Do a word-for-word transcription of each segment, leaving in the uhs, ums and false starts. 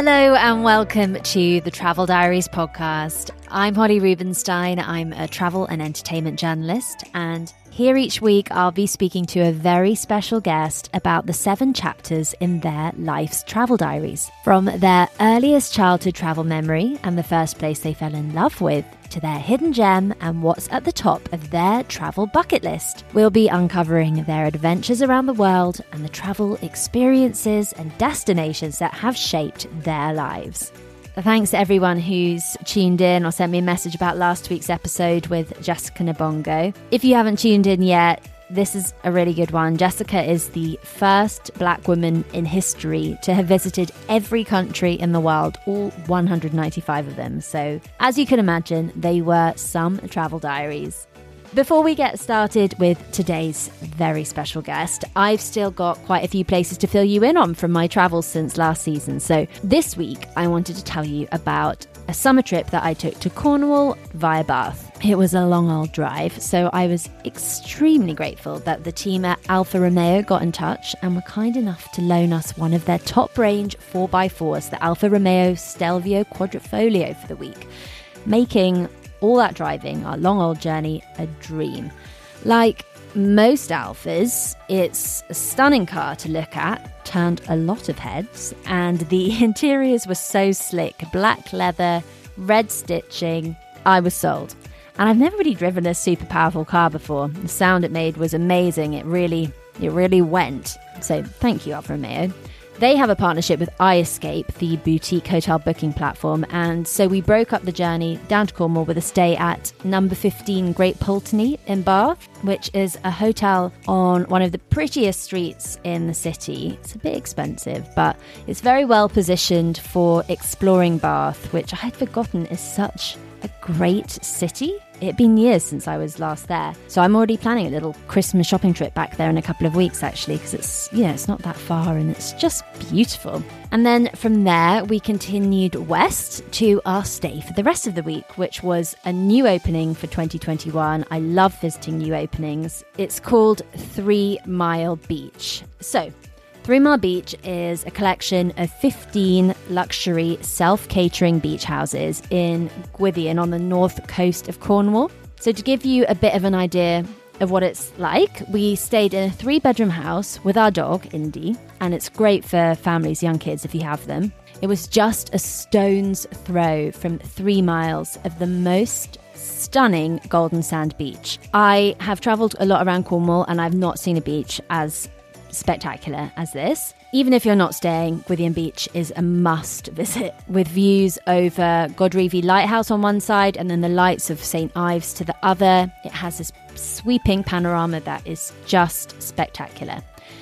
Hello and welcome to the Travel Diaries podcast. I'm Holly Rubenstein. I'm a travel and entertainment journalist, and here each week I'll be speaking to a very special guest about the seven chapters in their life's travel diaries. From their earliest childhood travel memory and the first place they fell in love with, to their hidden gem and what's at the top of their travel bucket list. We'll be uncovering their adventures around the world and the travel experiences and destinations that have shaped their lives. Thanks to everyone who's tuned in or sent me a message about last week's episode with Jessica Nabongo. If you haven't tuned in yet, this is a really good one. Jessica is the first Black woman in history to have visited every country in the world, all one hundred ninety-five of them. So, as you can imagine, they were some travel diaries. Before we get started with today's very special guest, I've still got quite a few places to fill you in on from my travels since last season. So this week, I wanted to tell you about a summer trip that I took to Cornwall via Bath. It was a long old drive, so I was extremely grateful that the team at Alfa Romeo got in touch and were kind enough to loan us one of their top range four by fours, the Alfa Romeo Stelvio Quadrifoglio, for the week, making all that driving, our long old journey, a dream. Like most Alfas, it's a stunning car to look at, turned a lot of heads, and the interiors were so slick, black leather, red stitching. I was sold. And I've never really driven a super powerful car before. The sound it made was amazing. It really, it really went. So thank you, Alfa Romeo. They have a partnership with iEscape, the boutique hotel booking platform, and so we broke up the journey down to Cornwall with a stay at number fifteen Great Pulteney in Bath, which is a hotel on one of the prettiest streets in the city. It's a bit expensive, but it's very well positioned for exploring Bath, which I had forgotten is such a great city. It had been years since I was last there, so I'm already planning a little Christmas shopping trip back there in a couple of weeks, actually, because it's, yeah, it's not that far and it's just beautiful. And then from there, we continued west to our stay for the rest of the week, which was a new opening for twenty twenty-one. I love visiting new openings. It's called Three Mile Beach. So, Three Mile Beach is a collection of fifteen luxury self-catering beach houses in Gwytheon on the north coast of Cornwall. So to give you a bit of an idea of what it's like, we stayed in a three-bedroom house with our dog, Indy, and it's great for families, young kids, if you have them. It was just a stone's throw from three miles of the most stunning golden sand beach. I have travelled a lot around Cornwall and I've not seen a beach as spectacular as this. Even if you're not staying, Gwytheon Beach is a must visit, with views over Godrevy Lighthouse on one side and then the lights of Saint Ives to the other. It has this sweeping panorama that is just spectacular.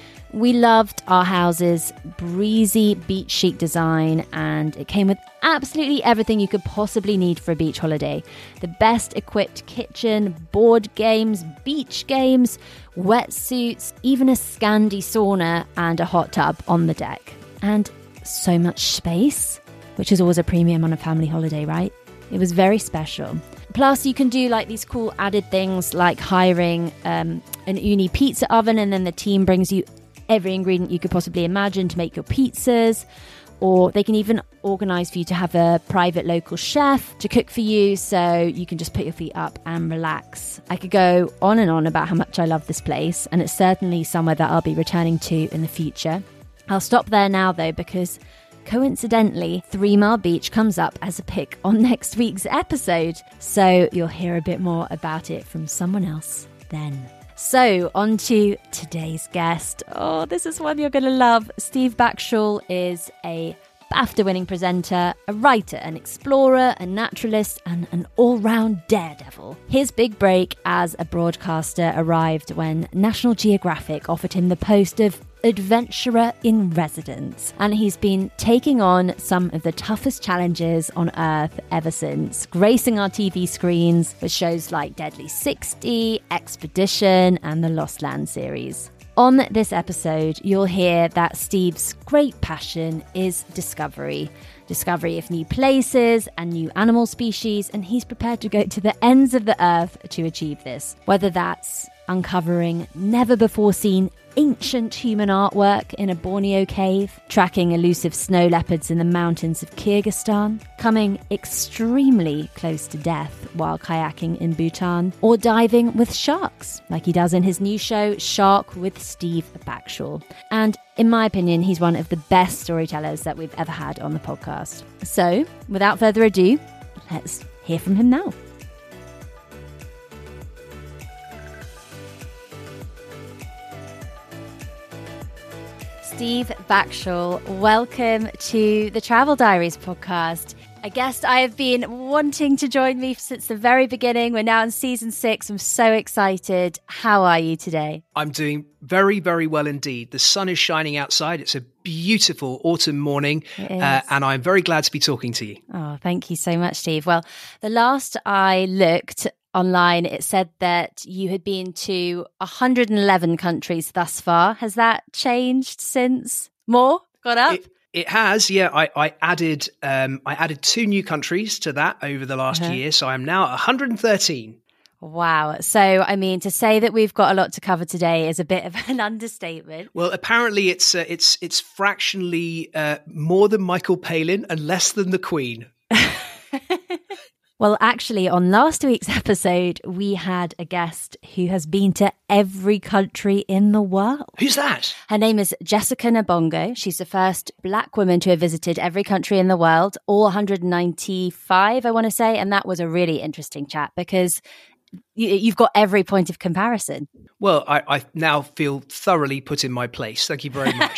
We loved our house's breezy beach chic design, and it came with absolutely everything you could possibly need for a beach holiday. The best equipped kitchen, board games, beach games, wetsuits, even a Scandi sauna and a hot tub on the deck. And so much space, which is always a premium on a family holiday, right? It was very special. Plus, you can do like these cool added things like hiring um, an uni pizza oven, and then the team brings you every ingredient you could possibly imagine to make your pizzas. Or they can even organise for you to have a private local chef to cook for you, so you can just put your feet up and relax. I could go on and on about how much I love this place, and it's certainly somewhere that I'll be returning to in the future. I'll stop there now though, because coincidentally, Three Mile Beach comes up as a pick on next week's episode, so you'll hear a bit more about it from someone else then. So, on to today's guest. Oh, this is one you're going to love. Steve Backshall is a BAFTA-winning presenter, a writer, an explorer, a naturalist, and an all-round daredevil. His big break as a broadcaster arrived when National Geographic offered him the post of adventurer in residence, and he's been taking on some of the toughest challenges on Earth ever since, gracing our T V screens with shows like Deadly sixty, Expedition, and the Lost Land series. On this episode, you'll hear that Steve's great passion is discovery. Discovery of new places and new animal species, and he's prepared to go to the ends of the earth to achieve this. Whether that's uncovering never-before-seen ancient human artwork in a Borneo cave, tracking elusive snow leopards in the mountains of Kyrgyzstan, coming extremely close to death while kayaking in Bhutan, or diving with sharks, like he does in his new show, Shark with Steve Backshall. And in my opinion, he's one of the best storytellers that we've ever had on the podcast. So, without further ado, let's hear from him now. Steve Backshall, welcome to the Travel Diaries podcast. A guest I have been wanting to join me since the very beginning. We're now in season six. I'm so excited. How are you today? I'm doing very, very well indeed. The sun is shining outside. It's a beautiful autumn morning, uh, and I'm very glad to be talking to you. Oh, thank you so much, Steve. Well, the last I looked online, it said that you had been to one hundred eleven countries thus far. Has that changed since? More? Gone up? It, it has, yeah. I, I added um, I added two new countries to that over the last uh-huh. year, so I'm now at one hundred thirteen. Wow. So, I mean, to say that we've got a lot to cover today is a bit of an understatement. Well, apparently it's uh, it's it's fractionally uh, more than Michael Palin and less than the Queen. Well, actually, on last week's episode, we had a guest who has been to every country in the world. Who's that? Her name is Jessica Nabongo. She's the first Black woman to have visited every country in the world, all one hundred ninety-five, I want to say. And that was a really interesting chat because you've got every point of comparison. Well, I, I now feel thoroughly put in my place. Thank you very much.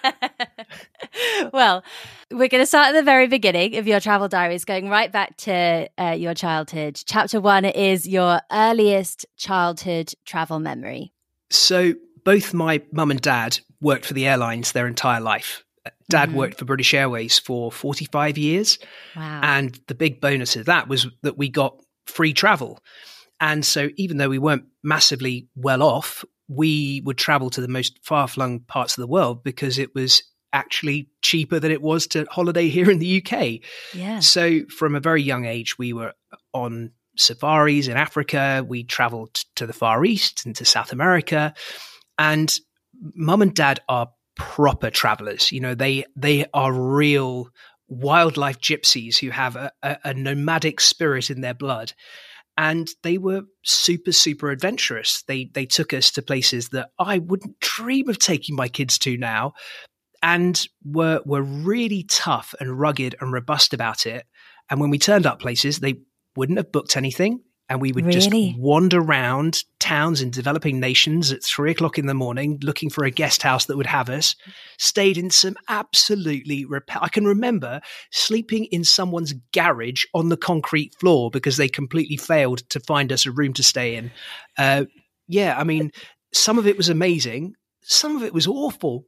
Well, we're going to start at the very beginning of your travel diaries, going right back to uh, your childhood. Chapter one is your earliest childhood travel memory. So both my mum and dad worked for the airlines their entire life. Dad mm-hmm. worked for British Airways for forty-five years. Wow. And the big bonus of that was that we got free travel. And so even though we weren't massively well off, we would travel to the most far-flung parts of the world because it was actually cheaper than it was to holiday here in the U K. Yeah. So from a very young age, we were on safaris in Africa. We traveled to the Far East and to South America. And mum and dad are proper travelers. You know, they they are real wildlife gypsies who have a, a, a nomadic spirit in their blood. And they were super, super adventurous. They they took us to places that I wouldn't dream of taking my kids to now, and were were really tough and rugged and robust about it. And when we turned up places, they wouldn't have booked anything. And we would really? just wander around towns in developing nations at three o'clock in the morning, looking for a guest house that would have us. Stayed in some absolutely rep- I can remember sleeping in someone's garage on the concrete floor because they completely failed to find us a room to stay in. Uh, yeah, I mean, some of it was amazing. Some of it was awful.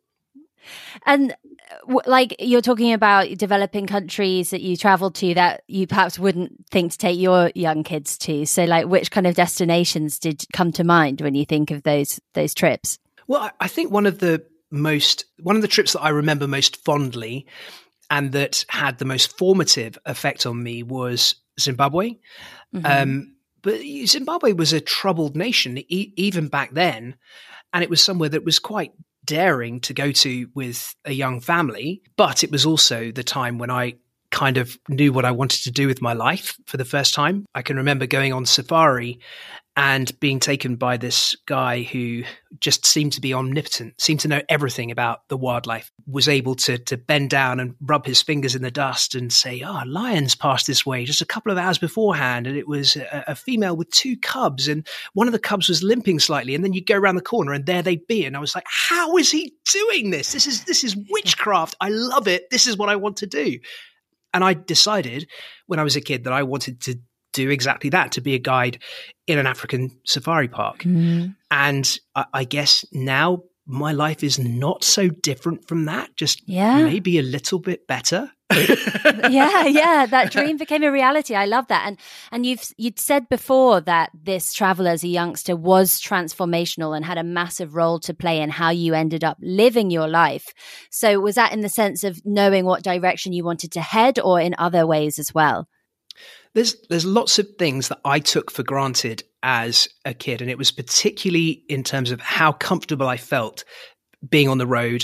And w- like you're talking about developing countries that you traveled to that you perhaps wouldn't think to take your young kids to. So like which kind of destinations did come to mind when you think of those those trips? Well, I, I think one of the most one of the trips that I remember most fondly and that had the most formative effect on me was Zimbabwe. Mm-hmm. Um, but Zimbabwe was a troubled nation e- even back then. And it was somewhere that was quite daring to go to with a young family, but it was also the time when I kind of knew what I wanted to do with my life for the first time. I can remember going on safari and being taken by this guy who just seemed to be omnipotent, seemed to know everything about the wildlife, was able to to bend down and rub his fingers in the dust and say, oh, lions passed this way just a couple of hours beforehand. And it was a, a female with two cubs and one of the cubs was limping slightly. And then you go around the corner and there they'd be. And I was like, how is he doing this? This is, this is witchcraft. I love it. This is what I want to do. And I decided when I was a kid that I wanted to do exactly that, to be a guide in an African safari park. Mm-hmm. And I, I guess now my life is not so different from that, just yeah. maybe a little bit better. yeah, yeah, that dream became a reality. I love that. And and you've you'd said before that this travel as a youngster was transformational and had a massive role to play in how you ended up living your life. So was that in the sense of knowing what direction you wanted to head or in other ways as well? There's there's lots of things that I took for granted as a kid, and it was particularly in terms of how comfortable I felt being on the road,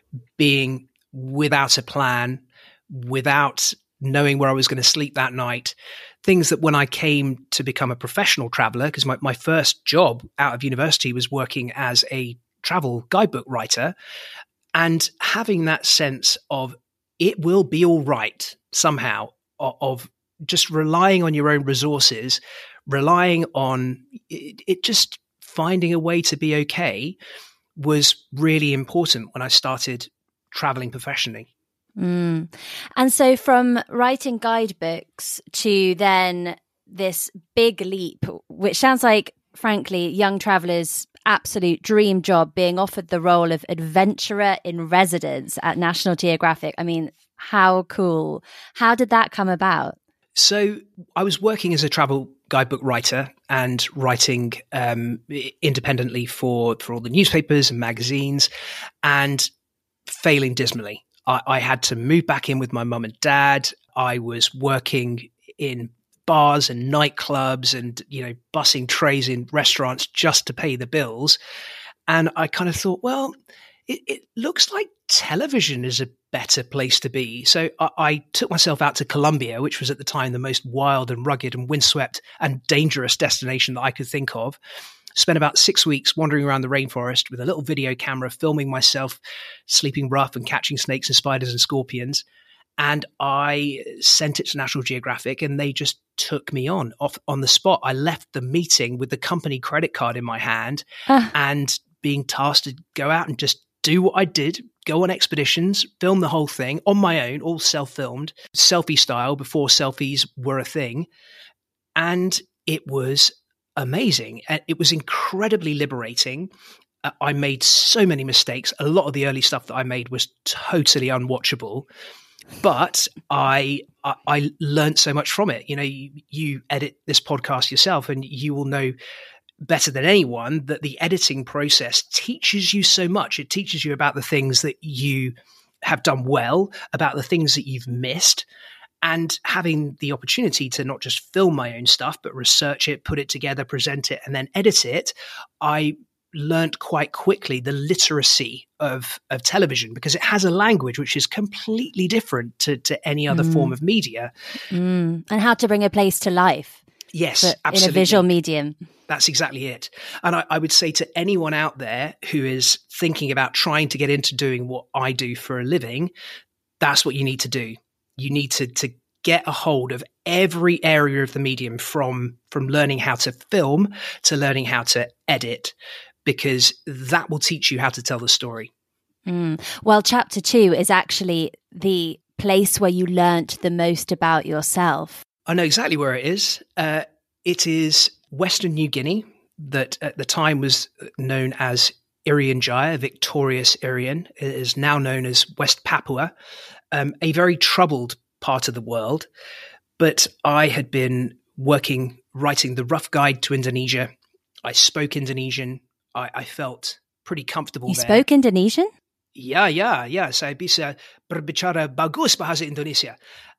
being without a plan, without knowing where I was going to sleep that night. Things that when I came to become a professional traveler, because my, my first job out of university was working as a travel guidebook writer, and having that sense of it will be all right somehow, of, of just relying on your own resources, relying on it, it just finding a way to be okay was really important when I started traveling professionally. Mm. And so from writing guidebooks to then this big leap, which sounds like, frankly, young travelers' absolute dream job, being offered the role of adventurer in residence at National Geographic. I mean, how cool. How did that come about? So I was working as a travel guidebook writer and writing um, independently for, for all the newspapers and magazines, and failing dismally. I, I had to move back in with my mum and dad. I was working in bars and nightclubs and, you know, bussing trays in restaurants just to pay the bills. And I kind of thought, well, it, it looks like television is a better place to be. So I, I took myself out to Colombia, which was at the time the most wild and rugged and windswept and dangerous destination that I could think of. Spent about six weeks wandering around the rainforest with a little video camera, filming myself sleeping rough and catching snakes and spiders and scorpions. And I sent it to National Geographic, and they just took me on off on the spot. I left the meeting with the company credit card in my hand uh. and being tasked to go out and just do what I did, go on expeditions, film the whole thing on my own, all self-filmed, selfie style before selfies were a thing. And it was amazing. It was incredibly liberating. Uh, I made so many mistakes. A lot of the early stuff that I made was totally unwatchable, but I I, I learned so much from it. You know, you, you edit this podcast yourself, and you will know better than anyone that the editing process teaches you so much. It teaches you about the things that you have done well, about the things that you've missed. And having the opportunity to not just film my own stuff, but research it, put it together, present it, and then edit it, I learned quite quickly the literacy of, of television, because it has a language which is completely different to, to any other mm. form of media. Mm. And how to bring a place to life. Yes, absolutely. In a visual medium. That's exactly it. And I, I would say to anyone out there who is thinking about trying to get into doing what I do for a living, that's what you need to do. You need to, to get a hold of every area of the medium, from, from learning how to film to learning how to edit, because that will teach you how to tell the story. Mm. Well, chapter two is actually the place where you learnt the most about yourself. I know exactly where it is. Uh, it is Western New Guinea, that at the time was known as Irian Jaya, Victorious Irian. It is now known as West Papua, um, a very troubled part of the world. But I had been working, writing the rough guide to Indonesia. I spoke Indonesian. I, I felt pretty comfortable you there. You spoke Indonesian? Ya, ya, ya. Saya bisa berbicara bagus bahasa Indonesia.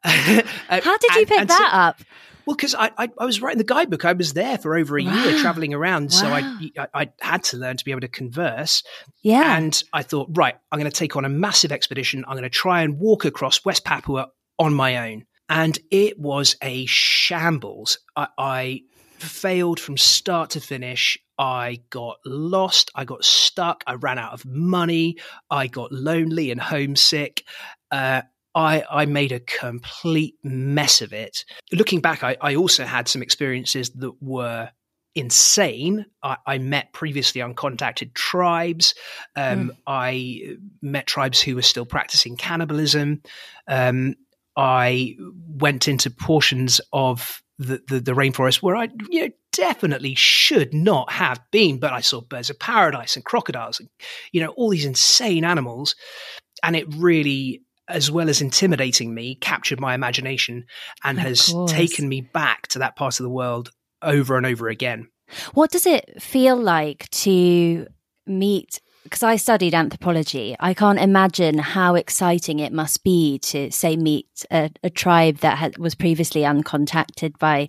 How did you and, pick and that so, up? Well, because I, I I was writing the guidebook. I was there for over a wow. year traveling around. Wow. So I, I I had to learn to be able to converse. Yeah. And I thought, right, I'm going to take on a massive expedition. I'm going to try and walk across West Papua on my own. And it was a shambles. I, I failed from start to finish. I got lost. I got stuck. I ran out of money. I got lonely and homesick. Uh, I, I made a complete mess of it. Looking back, I, I also had some experiences that were insane. I, I met previously uncontacted tribes. Um, mm. I met tribes who were still practicing cannibalism. Um, I went into portions of the, the, the rainforest where I you know, definitely should not have been, but I saw birds of paradise and crocodiles and, you know, all these insane animals. And it really, as well as intimidating me, captured my imagination and of has course. taken me back to that part of the world over and over again. What does it feel like to meet because I studied anthropology, I can't imagine how exciting it must be to, say, meet a, a tribe that had, was previously uncontacted by,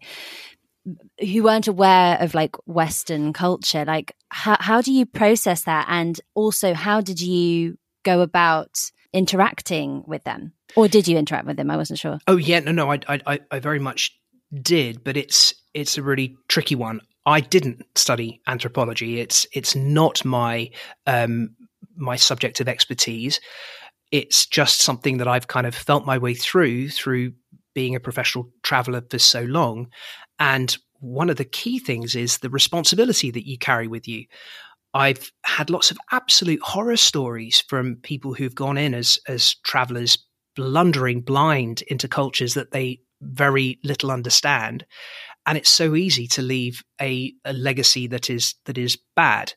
who weren't aware of like Western culture. Like, how, how do you process that? And also, how did you go about interacting with them? Or did you interact with them? I wasn't sure. Oh, yeah. No, no, I, I, I very much did, but it's it's a really tricky one. I didn't study anthropology. It's it's not my um, my subject of expertise. It's just something that I've kind of felt my way through through being a professional traveler for so long. And one of the key things is the responsibility that you carry with you. I've had lots of absolute horror stories from people who've gone in as as travelers, blundering blind into cultures that they very little understand. And it's so easy to leave a, a legacy that is that is bad.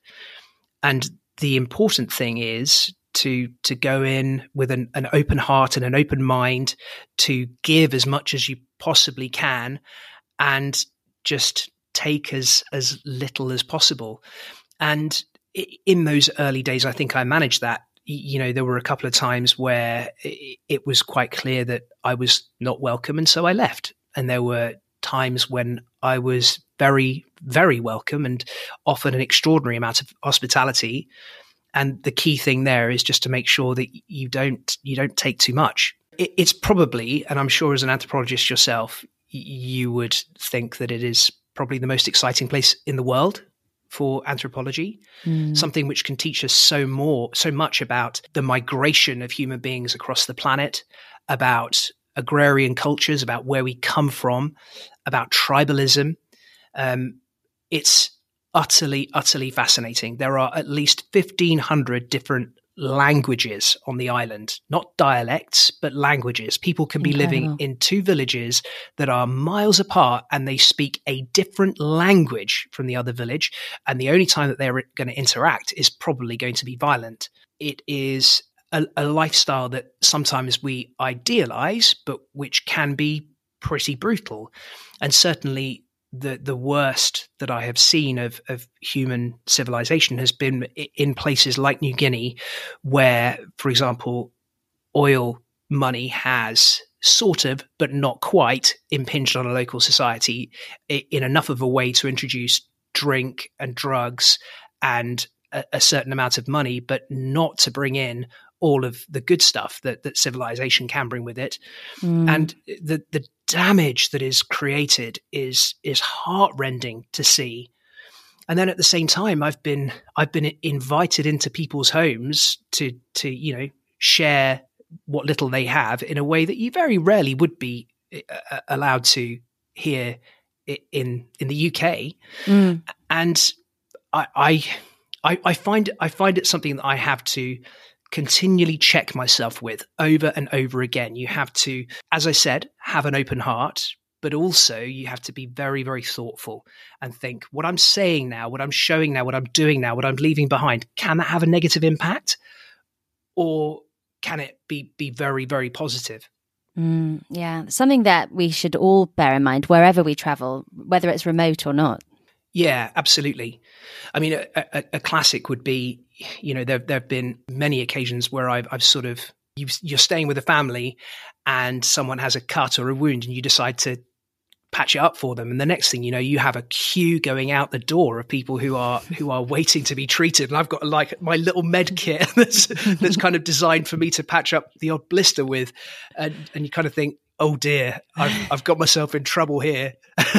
And the important thing is to to go in with an, an open heart and an open mind, to give as much as you possibly can, and just take as as little as possible. And in those early days, I think I managed that. You know, there were a couple of times where it was quite clear that I was not welcome, and so I left. And there were times when I was very, very welcome and offered an extraordinary amount of hospitality. And the key thing there is just to make sure that you don't you don't take too much. It, it's probably, and I'm sure as an anthropologist yourself, you would think that it is probably the most exciting place in the world for anthropology, mm. something which can teach us so more, so much about the migration of human beings across the planet, about agrarian cultures, about where we come from, about tribalism. Um, it's utterly, utterly fascinating. There are at least fifteen hundred different languages on the island, not dialects, but languages. People can be Incredible. living in two villages that are miles apart, and they speak a different language from the other village. And the only time that they're going to interact is probably going to be violent. It is a, a lifestyle that sometimes we idealize, but which can be pretty brutal. And certainly the the worst that I have seen of, of human civilization has been in places like New Guinea, where, for example, oil money has sort of, but not quite, impinged on a local society in enough of a way to introduce drink and drugs and a, a certain amount of money, but not to bring in all of the good stuff that, that civilization can bring with it. Mm. And the the damage that is created is is heartrending to see. And then at the same time, I've been I've been invited into people's homes to to you know share what little they have in a way that you very rarely would be uh, allowed to here in in the U K. Mm. And I, I I find I find it something that I have to continually check myself with over and over again. You have to, as I said, have an open heart, but also you have to be very, very thoughtful and think, what I'm saying now, what I'm showing now, what I'm doing now, what I'm leaving behind, can that have a negative impact? Or can it be, be very, very positive? Mm, yeah, something that we should all bear in mind wherever we travel, whether it's remote or not. Yeah, absolutely. I mean, a, a, a classic would be, you know, there there have been many occasions where I've I've sort of you, you're staying with a family and someone has a cut or a wound, and you decide to patch it up for them, and the next thing you know, you have a queue going out the door of people who are who are waiting to be treated. And I've got like my little med kit that's that's kind of designed for me to patch up the odd blister with, and and you kind of think, oh dear, I've I've got myself in trouble here.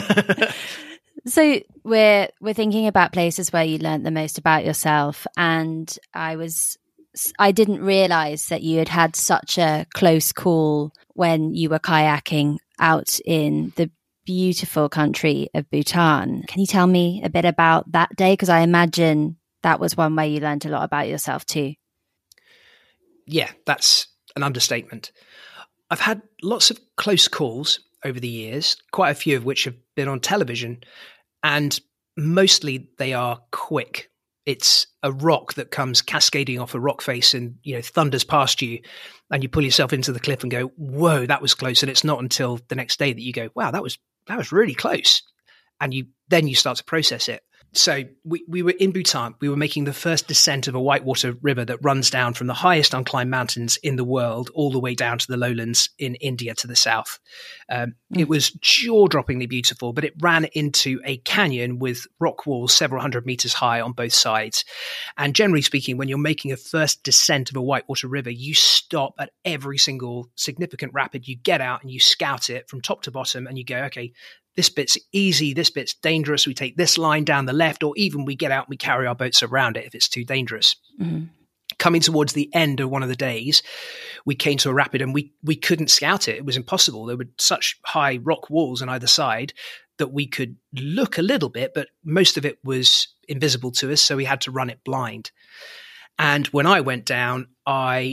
So we're we're thinking about places where you learned the most about yourself, and I was I didn't realize that you had had such a close call when you were kayaking out in the beautiful country of Bhutan. Can you tell me a bit about that day? Because I imagine that was one where you learned a lot about yourself too. Yeah, that's an understatement. I've had lots of close calls over the years, quite a few of which have been on television, and mostly they are quick. It's a rock that comes cascading off a rock face and, you know, thunders past you, and you pull yourself into the cliff and go, whoa, that was close. And it's not until the next day that you go, wow, that was that was really close. And you then you start to process it. So we, we were in Bhutan. We were making the first descent of a whitewater river that runs down from the highest unclimbed mountains in the world all the way down to the lowlands in India to the south. Um, mm. It was jaw-droppingly beautiful, but it ran into a canyon with rock walls several hundred meters high on both sides. And generally speaking, when you're making a first descent of a whitewater river, you stop at every single significant rapid. You get out and you scout it from top to bottom and you go, okay, this bit's easy, this bit's dangerous. We take this line down the left, or even we get out and we carry our boats around it if it's too dangerous. Mm-hmm. Coming towards the end of one of the days, we came to a rapid and we we couldn't scout it. It was impossible. There were such high rock walls on either side that we could look a little bit, but most of it was invisible to us, so we had to run it blind. And when I went down, I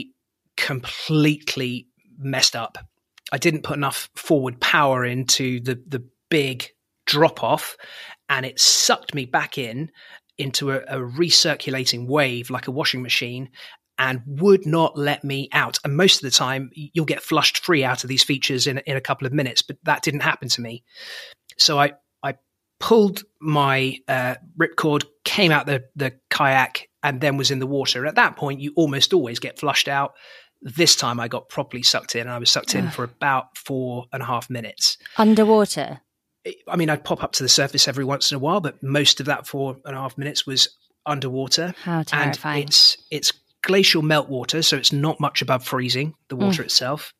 completely messed up. I didn't put enough forward power into the the big drop off, and it sucked me back in into a, a recirculating wave like a washing machine and would not let me out. And most of the time you'll get flushed free out of these features in, in a couple of minutes, but that didn't happen to me. So I, I pulled my uh, ripcord, came out the, the kayak, and then was in the water. At that point, you almost always get flushed out. This time I got properly sucked in, and I was sucked in for about four and a half minutes. Underwater? I mean, I'd pop up to the surface every once in a while, but most of that four and a half minutes was underwater. How terrifying. And it's, it's glacial meltwater, so it's not much above freezing, the water mm. itself.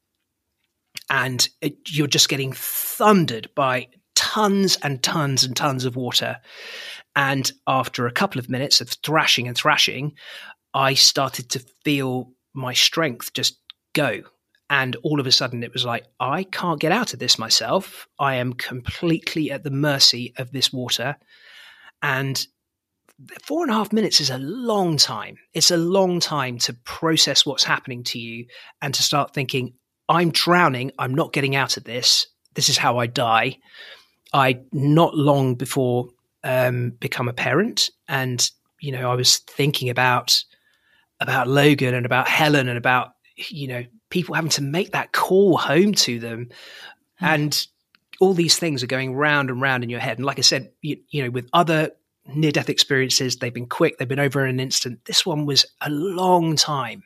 And it, you're just getting thundered by tons and tons and tons of water. And after a couple of minutes of thrashing and thrashing, I started to feel my strength just go. And all of a sudden it was like, I can't get out of this myself. I am completely at the mercy of this water. And four and a half minutes is a long time. It's a long time to process what's happening to you and to start thinking, I'm drowning. I'm not getting out of this. This is how I die. I not long before um, become a parent. And, you know, I was thinking about, about Logan and about Helen and about, you know, people having to make that call home to them. Mm. And all these things are going round and round in your head. And like I said, you, you know, with other near-death experiences, they've been quick, they've been over in an instant. This one was a long time.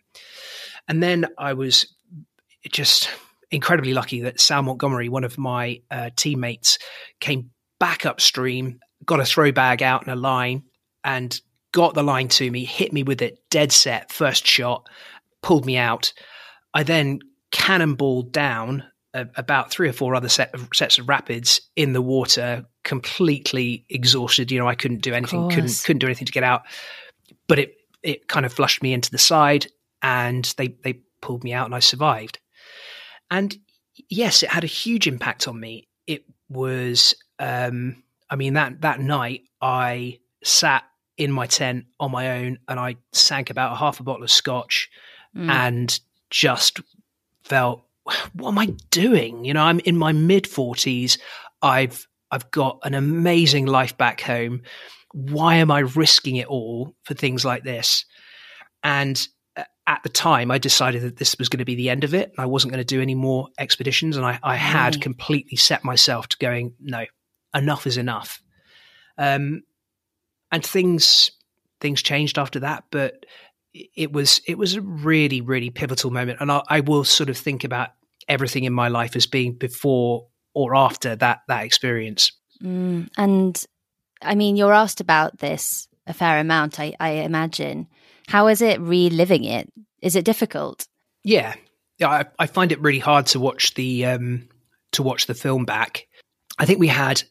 And then I was just incredibly lucky that Sal Montgomery, one of my uh, teammates, came back upstream, got a throw bag out and a line, and got the line to me, hit me with it dead set, first shot, pulled me out. I then cannonballed down a, about three or four other set of, sets of rapids in the water, completely exhausted. You know, I couldn't do anything, couldn't couldn't do anything to get out. But it it kind of flushed me into the side, and they they pulled me out, and I survived. And yes, it had a huge impact on me. It was, um, I mean, that that night I sat in my tent on my own, and I sank about a half a bottle of scotch, mm. and just felt, what am I doing? You know, I'm in my mid forties. I've, I've got an amazing life back home. Why am I risking it all for things like this? And at the time I decided that this was going to be the end of it. I wasn't going to do any more expeditions. And I, I had right. completely set myself to going, no, enough is enough. Um, and things, things changed after that, but it was it was a really, really pivotal moment. And I, I will sort of think about everything in my life as being before or after that that experience. Mm, and I mean, you're asked about this a fair amount, I, I imagine. How is it reliving it? Is it difficult? Yeah, yeah. I, I find it really hard to watch the um, to watch the film back. I think we had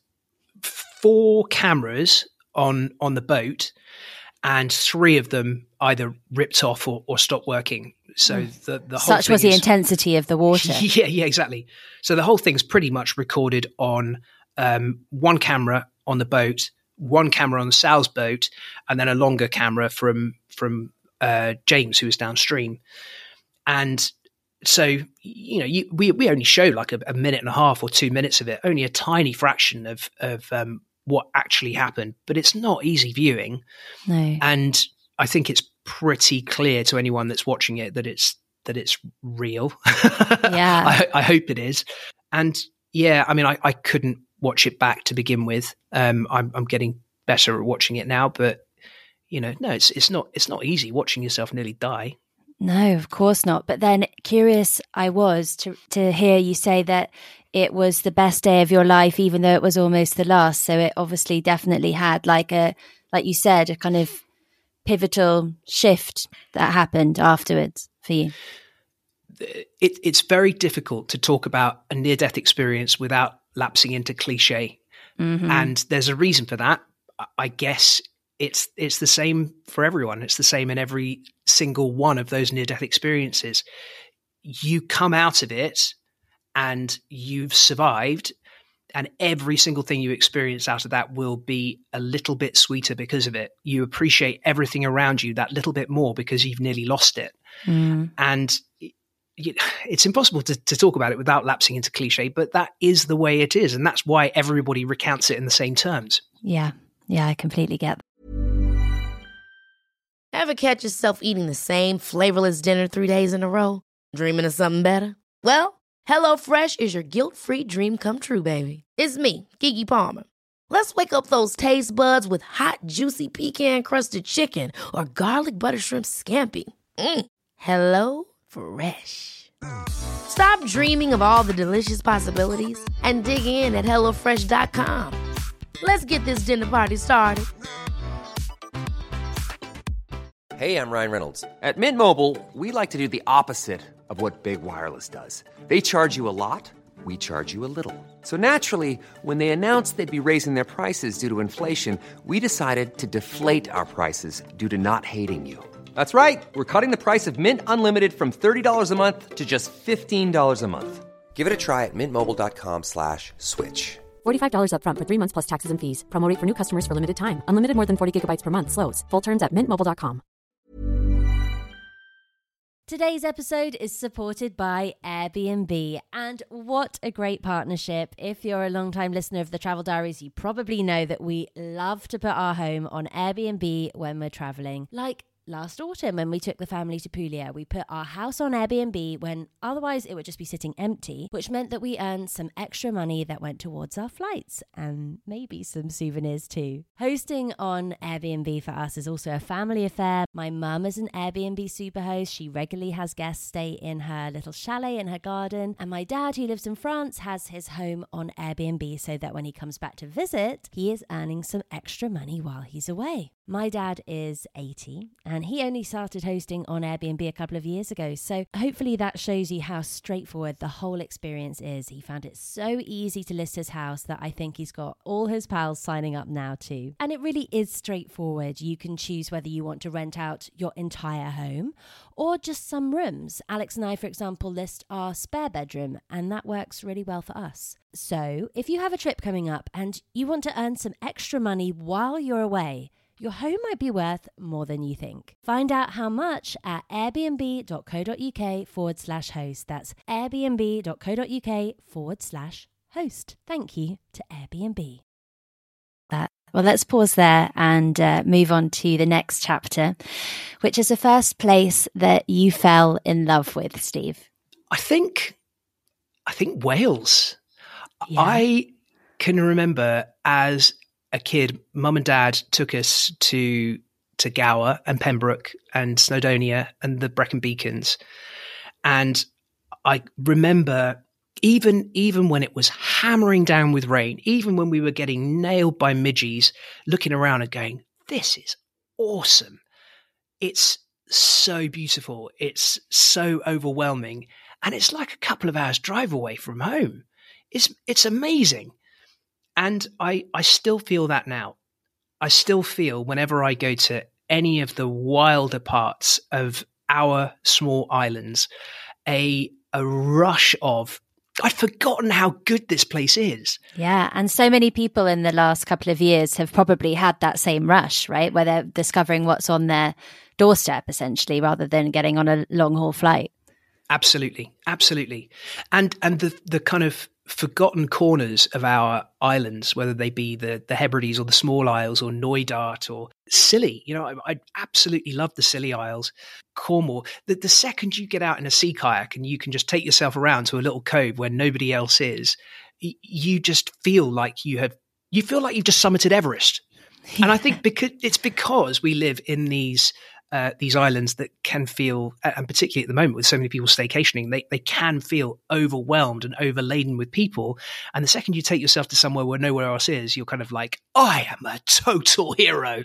four cameras on on the boat, and three of them either ripped off or, or stopped working. So the, the whole Such was the is, intensity of the water. Yeah, yeah, exactly. So the whole thing's pretty much recorded on um, one camera on the boat, one camera on Sal's boat, and then a longer camera from from uh, James, who was downstream. And so, you know, you, we we only show like a, a minute and a half or two minutes of it, only a tiny fraction of of um, what actually happened, but it's not easy viewing. No. And I think it's pretty clear to anyone that's watching it that it's that it's real. Yeah. I, I hope it is. And yeah, I mean, I, I couldn't watch it back to begin with. Um, I'm, I'm getting better at watching it now, but you know, no, it's it's not it's not easy watching yourself nearly die. No, of course not. But then curious I was to to hear you say that it was the best day of your life, even though it was almost the last. So it obviously definitely had like a, like you said, a kind of pivotal shift that happened afterwards for you. It, it's very difficult to talk about a near-death experience without lapsing into cliche. Mm-hmm. And there's a reason for that. I guess it's it's the same for everyone. It's the same in every single one of those near-death experiences. You come out of it and you've survived, and every single thing you experience out of that will be a little bit sweeter because of it. You appreciate everything around you that little bit more because you've nearly lost it. Mm. And it's impossible to, to talk about it without lapsing into cliche, but that is the way it is. And that's why everybody recounts it in the same terms. Yeah. Yeah, I completely get that. Ever catch yourself eating the same flavorless dinner three days in a row? Dreaming of something better? Well, HelloFresh is your guilt-free dream come true, baby. It's me, Keke Palmer. Let's wake up those taste buds with hot, juicy pecan-crusted chicken or garlic butter shrimp scampi. Mm. Hello Fresh. Stop dreaming of all the delicious possibilities and dig in at hello fresh dot com. Let's get this dinner party started. Hey, I'm Ryan Reynolds. At Mint Mobile, we like to do the opposite of what Big Wireless does. They charge you a lot, we charge you a little. So naturally, when they announced they'd be raising their prices due to inflation, we decided to deflate our prices due to not hating you. That's right. We're cutting the price of Mint Unlimited from thirty dollars a month to just fifteen dollars a month. Give it a try at mintmobile.com slash switch. forty-five dollars up front for three months plus taxes and fees. Promo rate for new customers for limited time. Unlimited more than forty gigabytes per month. Slows full terms at mint mobile dot com. Today's episode is supported by Airbnb, and what a great partnership. If you're a long-time listener of the Travel Diaries, you probably know that we love to put our home on Airbnb when we're traveling. Like last autumn when we took the family to Puglia, we put our house on Airbnb when otherwise it would just be sitting empty, which meant that we earned some extra money that went towards our flights and maybe some souvenirs too. Hosting on Airbnb for us is also a family affair. My mum is an Airbnb superhost. She regularly has guests stay in her little chalet in her garden. And my dad, who lives in France, has his home on Airbnb so that when he comes back to visit, he is earning some extra money while he's away. My dad is eighty and he only started hosting on Airbnb a couple of years ago. So hopefully that shows you how straightforward the whole experience is. He found it so easy to list his house that I think he's got all his pals signing up now too. And it really is straightforward. You can choose whether you want to rent out your entire home or just some rooms. Alex and I, for example, list our spare bedroom, and that works really well for us. So if you have a trip coming up and you want to earn some extra money while you're away, your home might be worth more than you think. Find out how much at airbnb.co.uk forward slash host. That's airbnb.co.uk forward slash host. Thank you to Airbnb. That. Well, let's pause there and uh, move on to the next chapter, which is the first place that you fell in love with, Steve. I think, I think Wales. Yeah. I can remember as a kid, mum and dad took us to to Gower and Pembroke and Snowdonia and the Brecon Beacons. And I remember even even when it was hammering down with rain, even when we were getting nailed by midges, looking around and going, this is awesome. It's so beautiful. It's so overwhelming. And it's like a couple of hours drive away from home. It's it's amazing. And I, I still feel that now. I still feel whenever I go to any of the wilder parts of our small islands, a a rush of, I'd forgotten how good this place is. Yeah, and so many people in the last couple of years have probably had that same rush, right? Where they're discovering what's on their doorstep, essentially, rather than getting on a long-haul flight. Absolutely, absolutely. And and the the kind of forgotten corners of our islands, whether they be the the Hebrides or the small isles or Knoydart or Scilly. You know, I, I absolutely love the Scilly Isles, Cornwall. The, the second you get out in a sea kayak and you can just take yourself around to a little cove where nobody else is, y- you just feel like you have, you feel like you've just summited Everest. And I think because it's because we live in these uh, these islands that can feel, and particularly at the moment with so many people staycationing, they, they can feel overwhelmed and overladen with people. And the second you take yourself to somewhere where nowhere else is, you're kind of like, I am a total hero.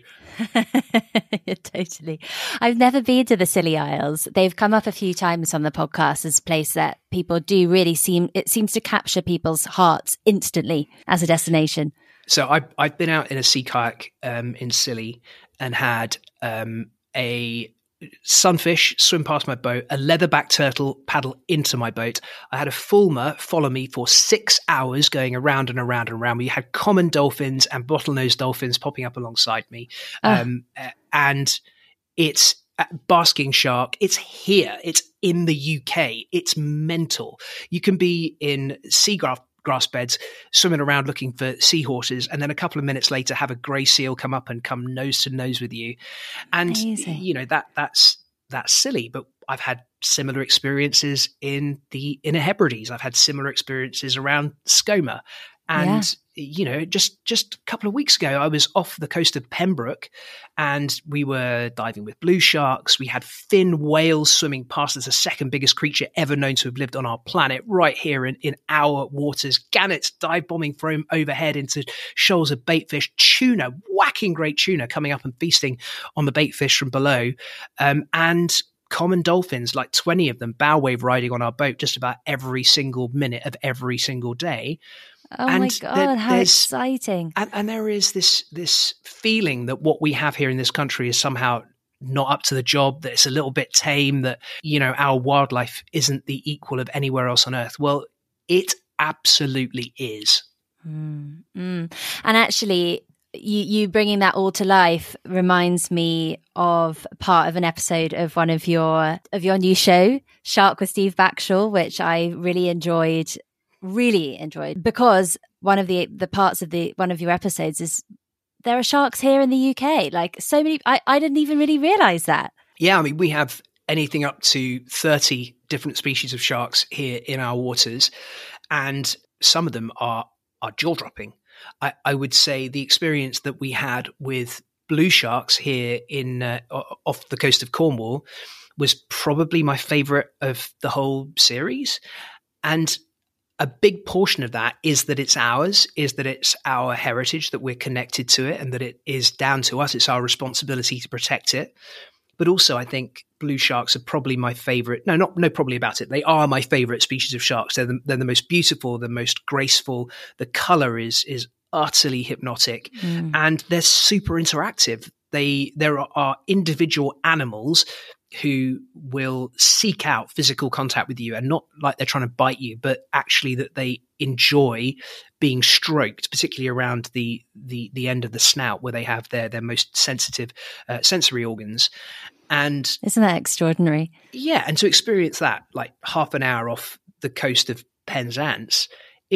Yeah, totally. I've never been to the Scilly Isles. They've come up a few times on the podcast as a place that people do really seem, it seems to capture people's hearts instantly as a destination. So I've, I've been out in a sea kayak um, in Scilly and had um, a sunfish swim past my boat, a leatherback turtle paddle into my boat. I had a fulmar follow me for six hours going around and around and around. We had common dolphins and bottlenose dolphins popping up alongside me. Oh. Um, and it's basking shark. It's here. It's in the U K. It's mental. You can be in seagrass grass beds, swimming around looking for seahorses, and then a couple of minutes later have a grey seal come up and come nose to nose with you. And Amazing. you know that that's that's silly, but I've had similar experiences in the Inner Hebrides. I've had similar experiences around Skomer. And, yeah. you know, just, just a couple of weeks ago, I was off the coast of Pembroke and we were diving with blue sharks. We had fin whales swimming past us, the second biggest creature ever known to have lived on our planet, right here in, in our waters. Gannets dive bombing from overhead into shoals of baitfish, tuna, whacking great tuna coming up and feasting on the baitfish from below. Um, and common dolphins, like twenty of them, bow wave riding on our boat just about every single minute of every single day. Oh and my God, there, how exciting. And, and there is this this feeling that what we have here in this country is somehow not up to the job, that it's a little bit tame, that, you know, our wildlife isn't the equal of anywhere else on earth. Well, it absolutely is. Mm, mm. And actually, you, you bringing that all to life reminds me of part of an episode of one of your of your new show, Shark with Steve Backshall, which I really enjoyed. really enjoyed because one of the the parts of the one of your episodes is there are sharks here in the U K. Like so many, I, I didn't even really realize that. Yeah, I mean, we have anything up to thirty different species of sharks here in our waters, and some of them are are jaw-dropping. I, I would say the experience that we had with blue sharks here in uh, off the coast of Cornwall was probably my favorite of the whole series. And a big portion of that is that it's ours, is that it's our heritage, that we're connected to it and that it is down to us. It's our responsibility to protect it. But also I think blue sharks are probably my favorite. No, not no probably about it. They are my favorite species of sharks. They're the, they're the most beautiful, the most graceful. The color is is utterly hypnotic mm. and they're super interactive. They There are individual animals who will seek out physical contact with you, and not like they're trying to bite you, but actually that they enjoy being stroked, particularly around the the the end of the snout where they have their their most sensitive uh, sensory organs. And isn't that extraordinary? Yeah, and to experience that like half an hour off the coast of Penzance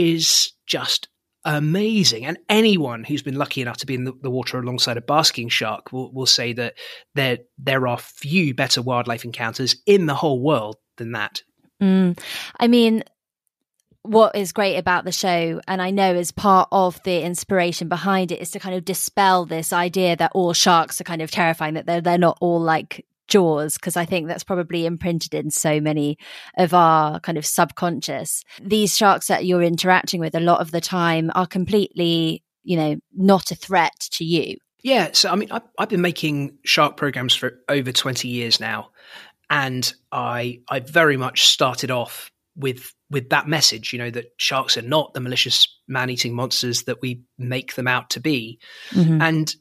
is just amazing. And anyone who's been lucky enough to be in the, the water alongside a basking shark will, will say that there there are few better wildlife encounters in the whole world than that. Mm. I mean, what is great about the show, and I know as part of the inspiration behind it, is to kind of dispel this idea that all sharks are kind of terrifying, that they're they're not all like Jaws, because I think that's probably imprinted in so many of our kind of subconscious. These sharks that you're interacting with a lot of the time are completely, you know, not a threat to you. Yeah. So, I mean, I've, I've been making shark programs for over twenty years now. And I, I very much started off with, with that message, you know, that sharks are not the malicious man-eating monsters that we make them out to be. Mm-hmm. And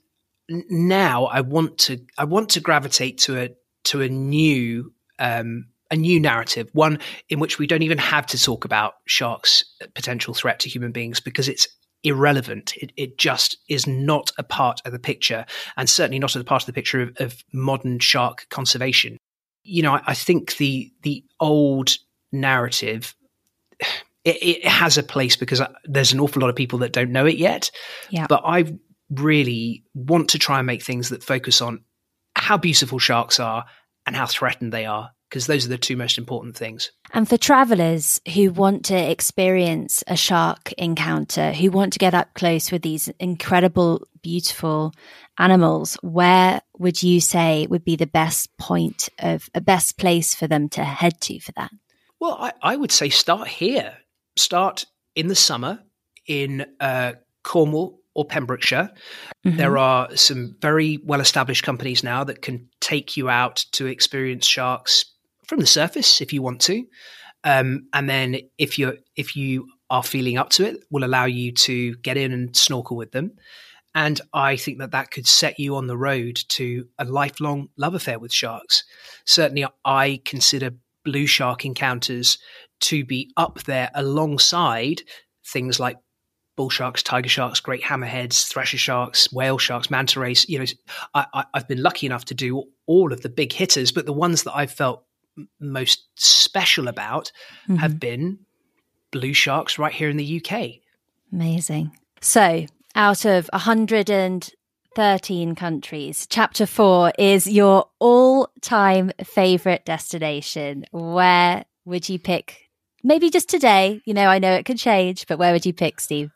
now I want to, I want to gravitate to a, to a new, um, a new narrative, one in which we don't even have to talk about sharks' potential threat to human beings because it's irrelevant. It, it just is not a part of the picture, and certainly not a part of the picture of, of modern shark conservation. You know, I, I think the the old narrative, it, it has a place because there's an awful lot of people that don't know it yet. Yeah. But I really want to try and make things that focus on how beautiful sharks are and how threatened they are, because those are the two most important things. And for travelers who want to experience a shark encounter, who want to get up close with these incredible, beautiful animals, where would you say would be the best point of a best place for them to head to for that? Well, I, I would say start here. Start in the summer in uh, Cornwall or Pembrokeshire. Mm-hmm. There are some very well-established companies now that can take you out to experience sharks from the surface if you want to. Um, and then if you're if you are feeling up to it, will allow you to get in and snorkel with them. And I think that that could set you on the road to a lifelong love affair with sharks. Certainly, I consider blue shark encounters to be up there alongside things like bull sharks, tiger sharks, great hammerheads, thrasher sharks, whale sharks, manta rays. You know, I, I, I've been lucky enough to do all of the big hitters, but the ones that I've felt most special about mm-hmm. have been blue sharks right here in the U K. Amazing. So out of one hundred thirteen countries, chapter four is your all-time favorite destination. Where would you pick? Maybe just today, you know, I know it could change, but where would you pick, Steve?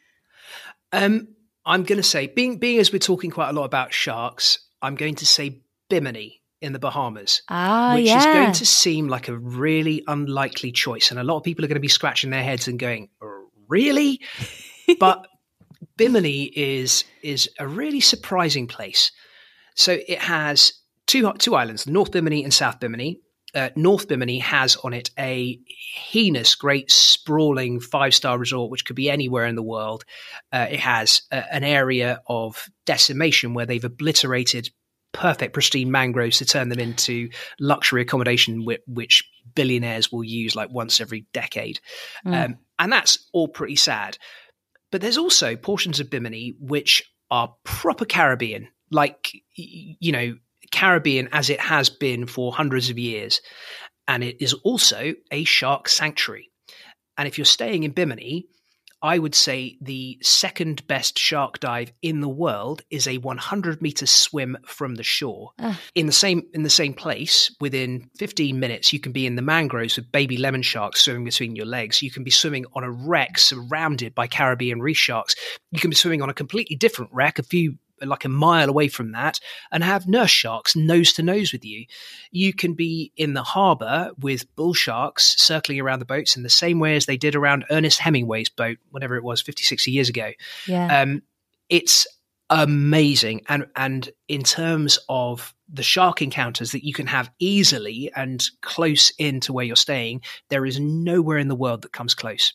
Um, I'm going to say, being being as we're talking quite a lot about sharks, I'm going to say Bimini in the Bahamas, ah, which yeah. is going to seem like a really unlikely choice. And a lot of people are going to be scratching their heads and going, really? But Bimini is is a really surprising place. So it has two two islands, North Bimini and South Bimini. Uh, North Bimini has on it a heinous, great, sprawling five-star resort, which could be anywhere in the world. Uh, it has a, an area of decimation where they've obliterated perfect, pristine mangroves to turn them into luxury accommodation, which, which billionaires will use like once every decade. Mm. Um, and that's all pretty sad. But there's also portions of Bimini which are proper Caribbean, like, you know, Caribbean as it has been for hundreds of years. And it is also a shark sanctuary. And if you're staying in Bimini, I would say the second best shark dive in the world is a one hundred meter swim from the shore. Uh. In the same in the same place, within fifteen minutes, you can be in the mangroves with baby lemon sharks swimming between your legs. You can be swimming on a wreck surrounded by Caribbean reef sharks. You can be swimming on a completely different wreck a few like a mile away from that and have nurse sharks nose to nose with you. You can be in the harbour with bull sharks circling around the boats in the same way as they did around Ernest Hemingway's boat, whatever it was, fifty, sixty years ago. Yeah. Um, it's amazing. And, and in terms of the shark encounters that you can have easily and close in to where you're staying, there is nowhere in the world that comes close.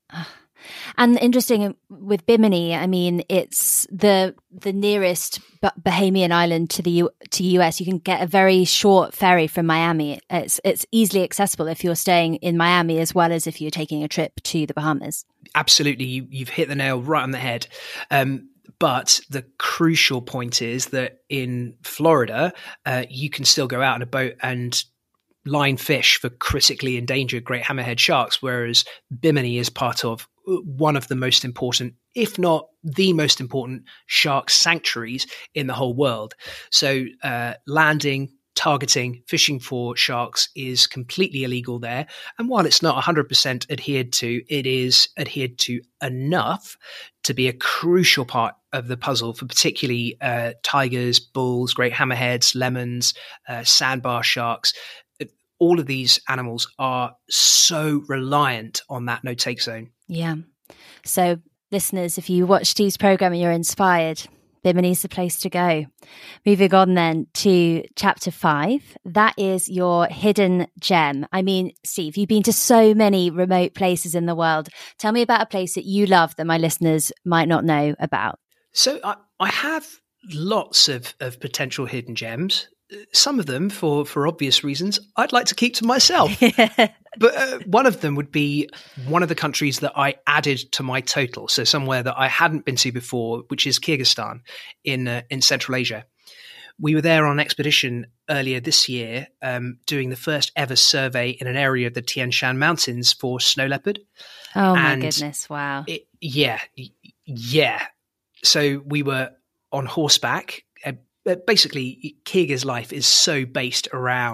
And interesting with Bimini, I mean, it's the the nearest Bahamian island to the U, to U S. You can get a very short ferry from Miami. It's it's easily accessible if you're staying in Miami as well as if you're taking a trip to the Bahamas. Absolutely, you, you've hit the nail right on the head. Um, but the crucial point is that in Florida, uh, you can still go out on a boat and line fish for critically endangered great hammerhead sharks, whereas Bimini is part of one of the most important, if not the most important, shark sanctuaries in the whole world. So uh, landing, targeting, fishing for sharks is completely illegal there. And while it's not one hundred percent adhered to, it is adhered to enough to be a crucial part of the puzzle for particularly uh, tigers, bulls, great hammerheads, lemons, uh, sandbar sharks. All of these animals are so reliant on that no-take zone. Yeah. So listeners, if you watch Steve's program and you're inspired, Bimini's the place to go. Moving on then to chapter five. That is your hidden gem. I mean, Steve, you've been to so many remote places in the world. Tell me about a place that you love that my listeners might not know about. So I, I have lots of, of potential hidden gems. Some of them, for, for obvious reasons, I'd like to keep to myself. But uh, one of them would be one of the countries that I added to my total. So somewhere that I hadn't been to before, which is Kyrgyzstan in uh, in Central Asia. We were there on an expedition earlier this year, um, doing the first ever survey in an area of the Tian Shan Mountains for snow leopard. Oh, my and goodness. Wow. It, yeah. Yeah. So we were on horseback. Uh, basically, Kyrgyz life is so based around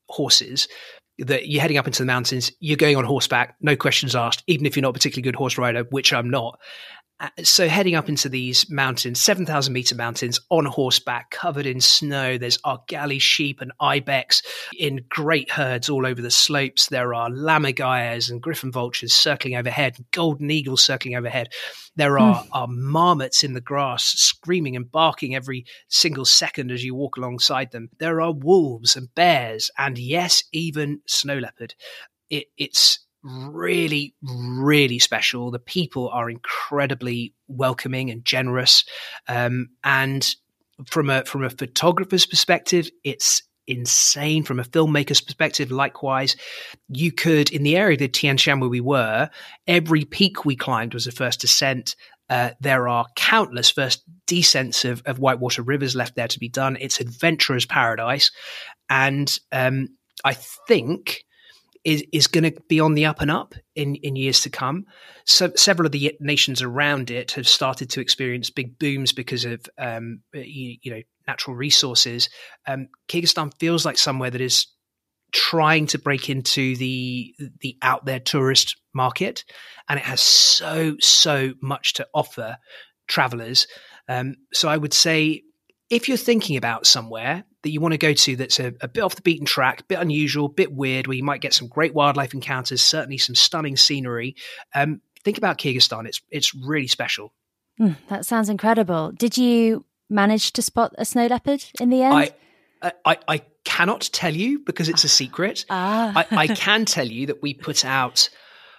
horses, that you're heading up into the mountains, you're going on horseback, no questions asked, even if you're not a particularly good horse rider, which I'm not. So heading up into these mountains, seven thousand meter mountains on horseback, covered in snow. There's Argali sheep and ibex in great herds all over the slopes. There are lammergeiers and griffon vultures circling overhead, golden eagles circling overhead. There are, mm. are marmots in the grass screaming and barking every single second as you walk alongside them. There are wolves and bears and, yes, even snow leopard. It, it's really, really special. The people are incredibly welcoming and generous. Um, and from a from a photographer's perspective, it's insane. From a filmmaker's perspective, likewise, you could, in the area of the Tian Shan where we were, every peak we climbed was a first ascent. Uh, there are countless first descents of, of whitewater rivers left there to be done. It's adventurer's paradise. And um, I think is is going to be on the up and up in, in years to come. So several of the nations around it have started to experience big booms because of um, you, you know natural resources. Um, Kyrgyzstan feels like somewhere that is trying to break into the the out there tourist market, and it has so so much to offer travelers. Um, so I would say, if you're thinking about somewhere that you want to go to that's a, a bit off the beaten track, a bit unusual, a bit weird, where you might get some great wildlife encounters, certainly some stunning scenery, um, think about Kyrgyzstan. It's it's really special. Mm, that sounds incredible. Did you manage to spot a snow leopard in the end? I I, I cannot tell you because it's a secret. Ah. I, I can tell you that we put out,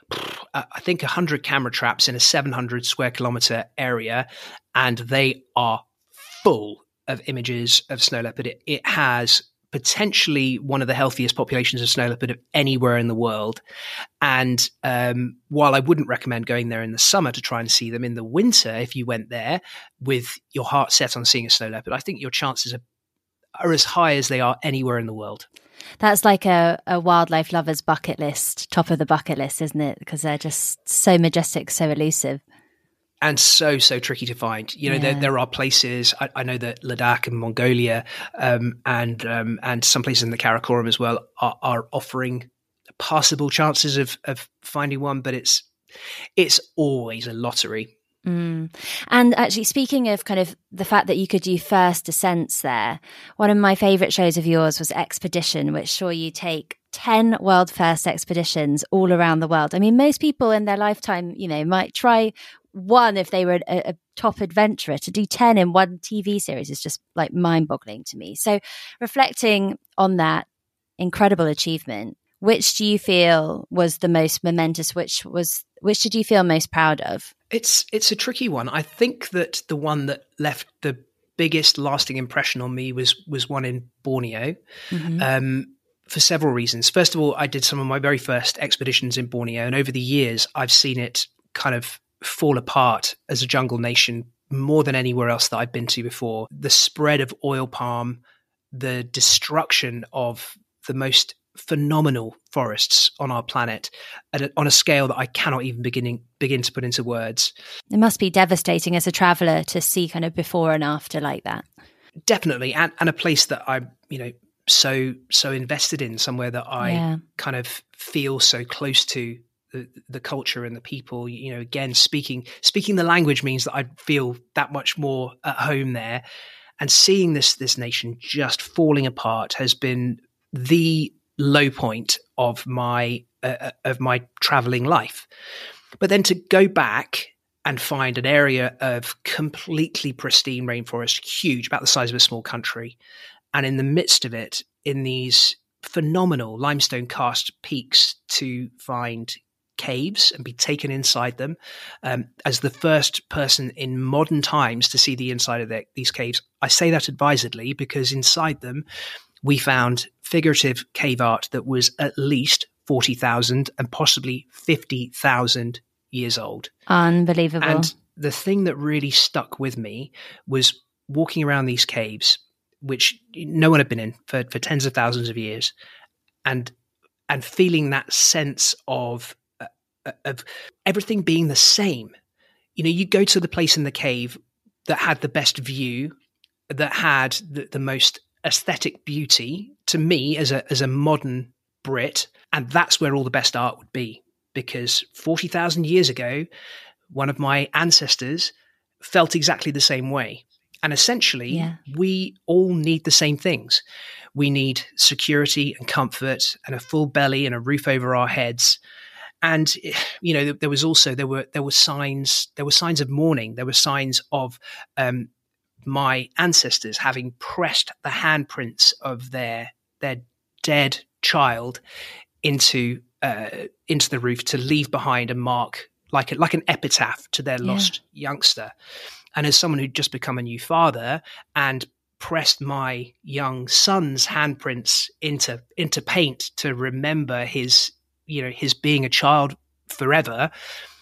I think, one hundred camera traps in a seven hundred square kilometer area, and they are full of images of snow leopard. It, it has potentially one of the healthiest populations of snow leopard of anywhere in the world. And um, while I wouldn't recommend going there in the summer to try and see them, in the winter, if you went there with your heart set on seeing a snow leopard, I think your chances are, are as high as they are anywhere in the world. That's like a, a wildlife lover's bucket list, top of the bucket list, isn't it? Because they're just so majestic, so elusive. And so, so tricky to find. You know, yeah. there there are places, I, I know that Ladakh and Mongolia um, and um, and some places in the Karakoram as well are, are offering possible chances of, of finding one, but it's it's always a lottery. Mm. And actually, speaking of kind of the fact that you could do first ascents there, one of my favourite shows of yours was Expedition, which saw you take ten world first expeditions all around the world. I mean, most people in their lifetime, you know, might try one if they were a, a top adventurer. To do ten in one T V series is just like mind-boggling to me. So reflecting on that incredible achievement, which do you feel was the most momentous? Which was which did you feel most proud of? It's it's a tricky one. I think that the one that left the biggest lasting impression on me was was one in Borneo. Mm-hmm. Um, for several reasons. First of all, I did some of my very first expeditions in Borneo, and over the years, I've seen it kind of fall apart as a jungle nation more than anywhere else that I've been to before. The spread of oil palm, the destruction of the most phenomenal forests on our planet at a, on a scale that I cannot even beginning, begin to put into words. It must be devastating as a traveller to see kind of before and after like that. Definitely. And, and a place that I'm, you know, so, so invested in, somewhere that I yeah. kind of feel so close to. The, the culture and the people, you know, again, speaking speaking the language means that I feel that much more at home there. And seeing this this nation just falling apart has been the low point of my uh, of my traveling life. But then to go back and find an area of completely pristine rainforest, huge, about the size of a small country, and in the midst of it, in these phenomenal limestone karst peaks, to find caves and be taken inside them, um, as the first person in modern times to see the inside of the, these caves. I say that advisedly because inside them we found figurative cave art that was at least forty thousand and possibly fifty thousand years old. Unbelievable. And the thing that really stuck with me was walking around these caves, which no one had been in for, for tens of thousands of years, and and feeling that sense of of everything being the same. You know, you go to the place in the cave that had the best view, that had the, the most aesthetic beauty to me as a as a modern Brit, and that's where all the best art would be, because forty thousand years ago, one of my ancestors felt exactly the same way. And essentially, yeah. we all need the same things. We need security and comfort and a full belly and a roof over our heads. And, you know, there was also, there were, there were signs, there were signs of mourning. There were signs of um, my ancestors having pressed the handprints of their, their dead child into, uh, into the roof to leave behind a mark, like a, like an epitaph to their lost yeah. youngster. And as someone who'd just become a new father and pressed my young son's handprints into, into paint to remember his, you know, his being a child forever,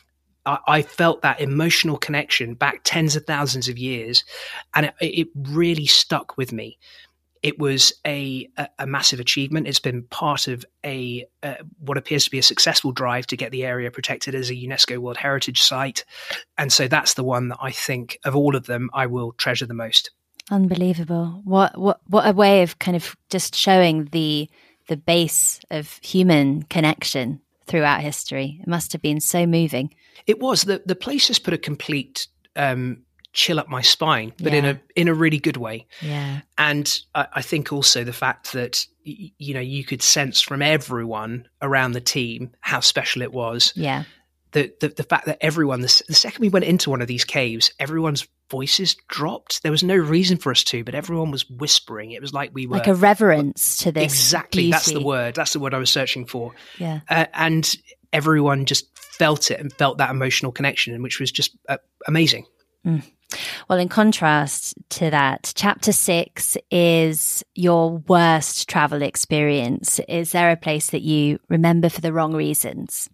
I, I felt that emotional connection back tens of thousands of years, and it, it really stuck with me. It was a, a, a massive achievement. It's been part of a uh, what appears to be a successful drive to get the area protected as a UNESCO World Heritage Site, and so that's the one that I think of all of them I will treasure the most. Unbelievable! What what what a way of kind of just showing the the base of human connection throughout history. It must have been so moving. It was. The the place has put a complete um, chill up my spine, but yeah. in a in a really good way. Yeah. And I, I think also the fact that, y- you know, you could sense from everyone around the team how special it was. Yeah. The the, the fact that everyone, the, the second we went into one of these caves, everyone's voices dropped. There was no reason for us to, but everyone was whispering. It was like we were like a reverence to this. Exactly, beauty. That's the word. That's the word I was searching for. Yeah, uh, and everyone just felt it and felt that emotional connection, which was just uh, amazing. Mm. Well, in contrast to that, chapter six is your worst travel experience. Is there a place that you remember for the wrong reasons?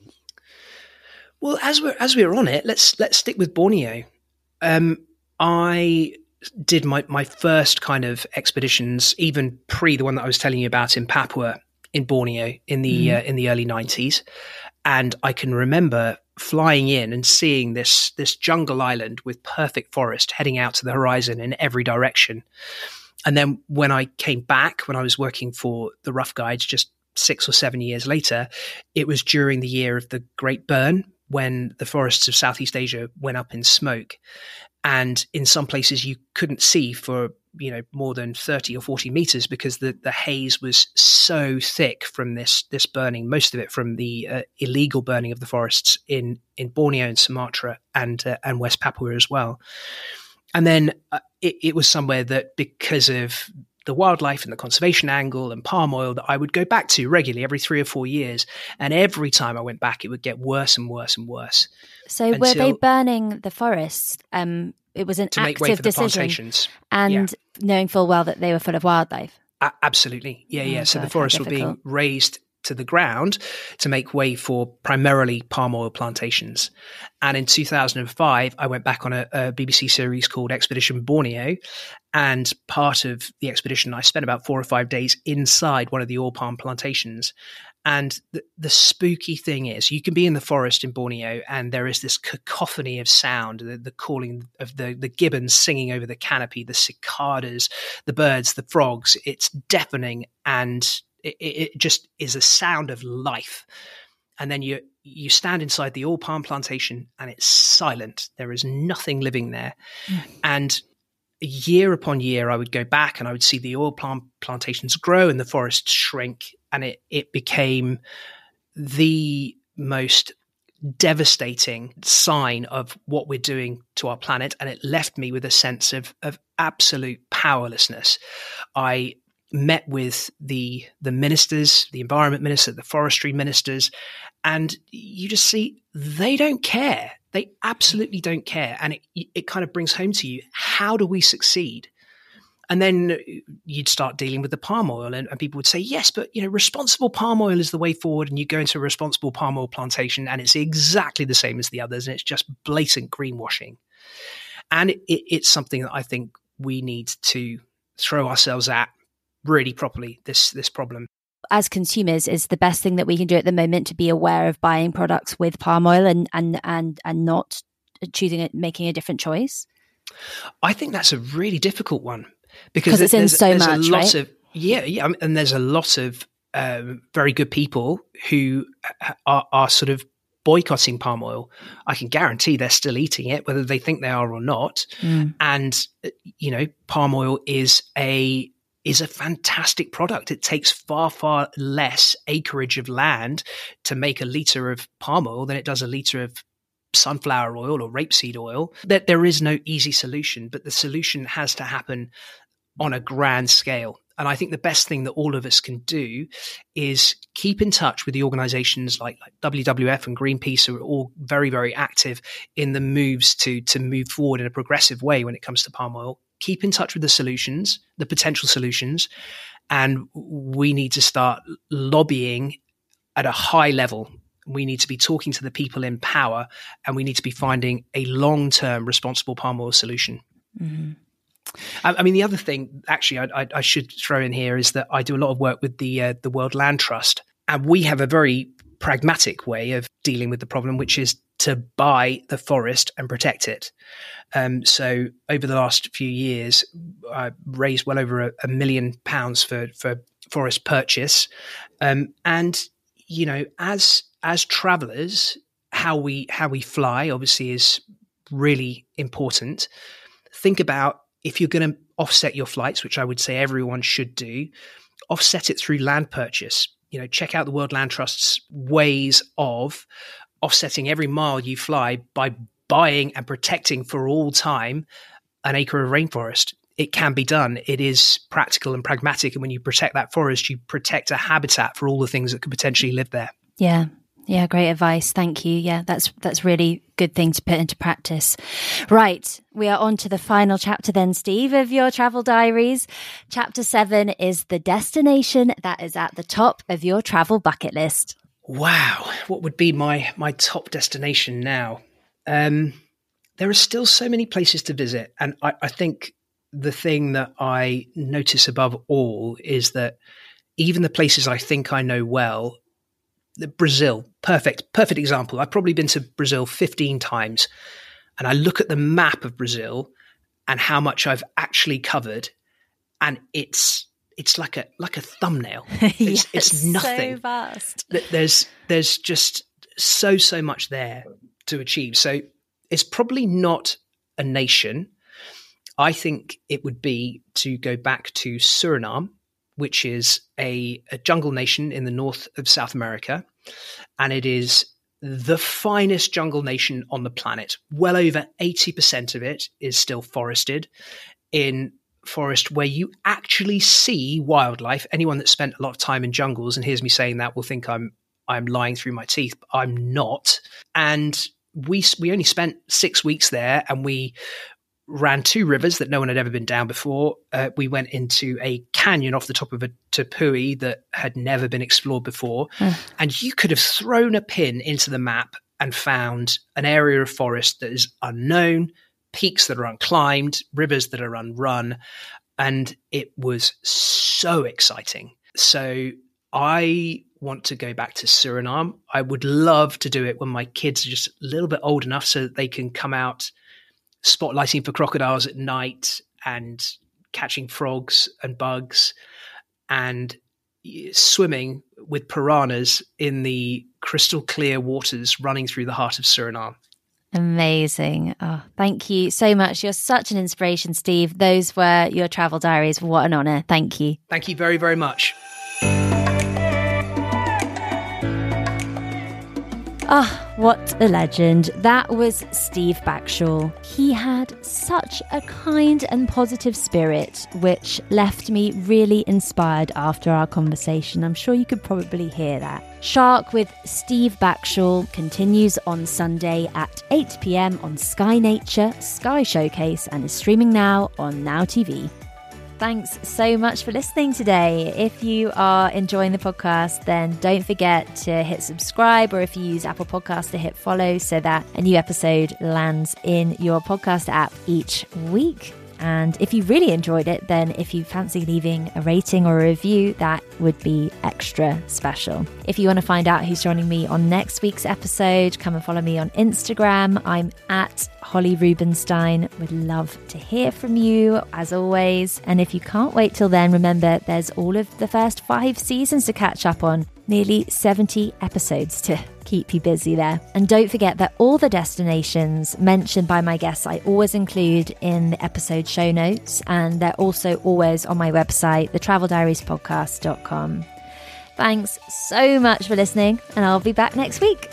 Well, as we're as we're on it, let's let's stick with Borneo. Um, I did my, my first kind of expeditions, even pre the one that I was telling you about in Papua, in Borneo, in the mm. uh, in the early nineties, and I can remember flying in and seeing this this jungle island with perfect forest heading out to the horizon in every direction. And then when I came back, when I was working for the Rough Guides, just six or seven years later, it was during the year of the Great Burn, when the forests of Southeast Asia went up in smoke. And in some places you couldn't see for, you know, more than thirty or forty meters because the, the haze was so thick from this, this burning, most of it from the uh, illegal burning of the forests in, in Borneo and Sumatra and, uh, and West Papua as well. And then uh, it, it was somewhere that, because of the wildlife and the conservation angle and palm oil, that I would go back to regularly every three or four years. And every time I went back, it would get worse and worse and worse. So were they burning the forests? Um, it was an to make active way for the decision, plantations. and yeah. knowing full well that they were full of wildlife. A- absolutely. Yeah, yeah. Oh, so God, the forests were being raised to the ground to make way for primarily palm oil plantations. And in two thousand five, I went back on a, a B B C series called Expedition Borneo. And part of the expedition, I spent about four or five days inside one of the oil palm plantations. And the, the spooky thing is, you can be in the forest in Borneo and there is this cacophony of sound, the, the calling of the, the gibbons singing over the canopy, the cicadas, the birds, the frogs. It's deafening, and it, it just is a sound of life. And then you you stand inside the oil palm plantation and it's silent. There is nothing living there. Mm. And year upon year, I would go back and I would see the oil palm plantations grow and the forests shrink. And it, it became the most devastating sign of what we're doing to our planet. And it left me with a sense of, of absolute powerlessness. I met with the the ministers, the environment minister, the forestry ministers, and you just see they don't care. They absolutely don't care. And it, it kind of brings home to you, how do we succeed? And then you'd start dealing with the palm oil, and, and people would say, yes, but you know, responsible palm oil is the way forward. And you go into a responsible palm oil plantation and it's exactly the same as the others. And it's just blatant greenwashing. And it, it, it's something that I think we need to throw ourselves at really properly, this, this problem. As consumers, is the best thing that we can do at the moment to be aware of buying products with palm oil and, and, and, and not choosing it, making a different choice? I think that's a really difficult one. Because it's in there's, so there's much, a lot right? of Yeah, yeah, and there's a lot of um, very good people who are, are sort of boycotting palm oil. I can guarantee they're still eating it, whether they think they are or not. Mm. And you know, palm oil is a is a fantastic product. It takes far, far less acreage of land to make a liter of palm oil than it does a liter of sunflower oil or rapeseed oil. That there is no easy solution, but the solution has to happen on a grand scale. And I think the best thing that all of us can do is keep in touch with the organizations like, like W W F and Greenpeace, who are all very, very active in the moves to, to move forward in a progressive way when it comes to palm oil. Keep in touch with the solutions, the potential solutions, and we need to start lobbying at a high level. We need to be talking to the people in power, and we need to be finding a long-term responsible palm oil solution. Mm-hmm. I mean, the other thing, actually, I, I, I should throw in here is that I do a lot of work with the uh, the World Land Trust, and we have a very pragmatic way of dealing with the problem, which is to buy the forest and protect it. Um, so, over the last few years, I raised well over a, a million pounds for for forest purchase, um, and you know, as as travellers, how we how we fly obviously is really important. Think about, if you're going to offset your flights, which I would say everyone should do, offset it through land purchase. You know, check out the World Land Trust's ways of offsetting every mile you fly by buying and protecting for all time an acre of rainforest. It can be done. It is practical and pragmatic. And when you protect that forest, you protect a habitat for all the things that could potentially live there. Yeah. Yeah, great advice. Thank you. Yeah, that's that's really good thing to put into practice. Right, we are on to the final chapter then, Steve, of your travel diaries. Chapter seven is the destination that is at the top of your travel bucket list. Wow, what would be my my top destination now? Um, there are still so many places to visit, and I, I think the thing that I notice above all is that even the places I think I know well, Brazil, perfect, perfect example. I've probably been to Brazil fifteen times, and I look at the map of Brazil and how much I've actually covered, and it's it's like a like a thumbnail. It's, yes, it's nothing. So vast. There's there's just so so much there to achieve. So it's probably not a nation. I think it would be to go back to Suriname, which is a, a jungle nation in the north of South America. And it is the finest jungle nation on the planet. Well over eighty percent of it is still forested, in forest where you actually see wildlife. Anyone that spent a lot of time in jungles and hears me saying that will think I'm I'm lying through my teeth, but I'm not. And we we only spent six weeks there, and we ran two rivers that no one had ever been down before. Uh, we went into a canyon off the top of a tepui that had never been explored before. Mm. And you could have thrown a pin into the map and found an area of forest that is unknown, peaks that are unclimbed, rivers that are unrun. And it was so exciting. So I want to go back to Suriname. I would love to do it when my kids are just a little bit old enough so that they can come out spotlighting for crocodiles at night and catching frogs and bugs and swimming with piranhas in the crystal clear waters running through the heart of Suriname. Amazing. Oh, thank you so much. You're such an inspiration, Steve. Those were your travel diaries. What an honor. Thank you. Thank you very, very much. Ah, oh, what a legend. That was Steve Backshall. He had such a kind and positive spirit, which left me really inspired after our conversation. I'm sure you could probably hear that. Shark with Steve Backshall continues on Sunday at eight p.m. on Sky Nature, Sky Showcase, and is streaming now on Now T V. Thanks so much for listening today. If you are enjoying the podcast, then don't forget to hit subscribe, or if you use Apple Podcasts, to hit follow so that a new episode lands in your podcast app each week. And if you really enjoyed it, then if you fancy leaving a rating or a review, that would be extra special. If you want to find out who's joining me on next week's episode, come and follow me on Instagram. I'm at Holly Rubenstein. Would love to hear from you, as always. And if you can't wait till then, remember there's all of the first five seasons to catch up on. Nearly seventy episodes to keep you busy there. And don't forget that all the destinations mentioned by my guests I always include in the episode show notes, and they're also always on my website, the travel diaries podcast dot com. Thanks so much for listening, and I'll be back next week.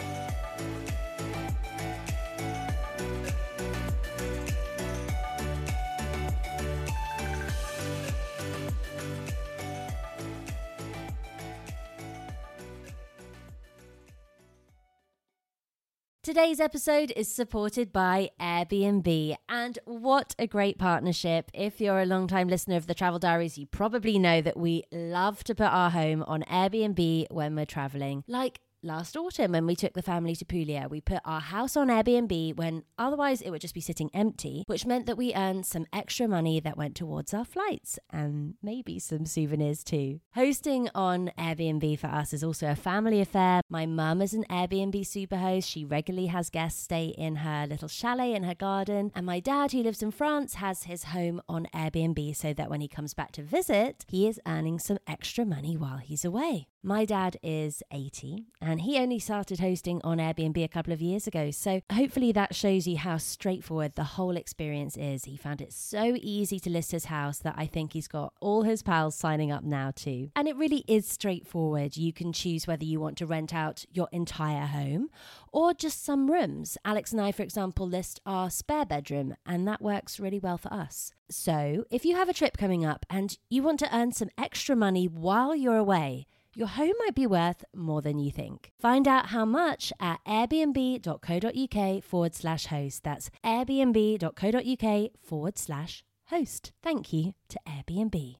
Today's episode is supported by Airbnb, and what a great partnership. If you're a long-time listener of the Travel Diaries, you probably know that we love to put our home on Airbnb when we're traveling. Like last autumn when we took the family to Puglia, we put our house on Airbnb when otherwise it would just be sitting empty, which meant that we earned some extra money that went towards our flights and maybe some souvenirs too. Hosting on Airbnb for us is also a family affair. My mum is an Airbnb superhost. She regularly has guests stay in her little chalet in her garden, and my dad, who lives in France, has his home on Airbnb so that when he comes back to visit, he is earning some extra money while he's away. My dad is eighty and he only started hosting on Airbnb a couple of years ago, so hopefully that shows you how straightforward the whole experience is. He found it so easy to list his house that I think he's got all his pals signing up now too. And it really is straightforward. You can choose whether you want to rent out your entire home or just some rooms. Alex and I, for example, list our spare bedroom, and that works really well for us. So if you have a trip coming up and you want to earn some extra money while you're away, your home might be worth more than you think. Find out how much at airbnb.co.uk forward slash host. That's airbnb.co.uk forward slash host. Thank you to Airbnb.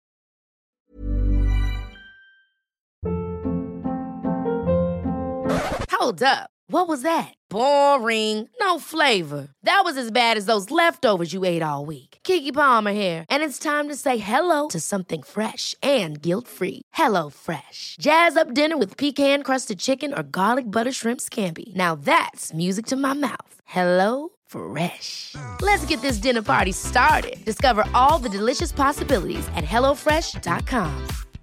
Hold up. What was that? Boring. No flavor. That was as bad as those leftovers you ate all week. Keke Palmer here. And it's time to say hello to something fresh and guilt-free. Hello Fresh. Jazz up dinner with pecan-crusted chicken or garlic butter shrimp scampi. Now that's music to my mouth. Hello Fresh. Let's get this dinner party started. Discover all the delicious possibilities at hello fresh dot com.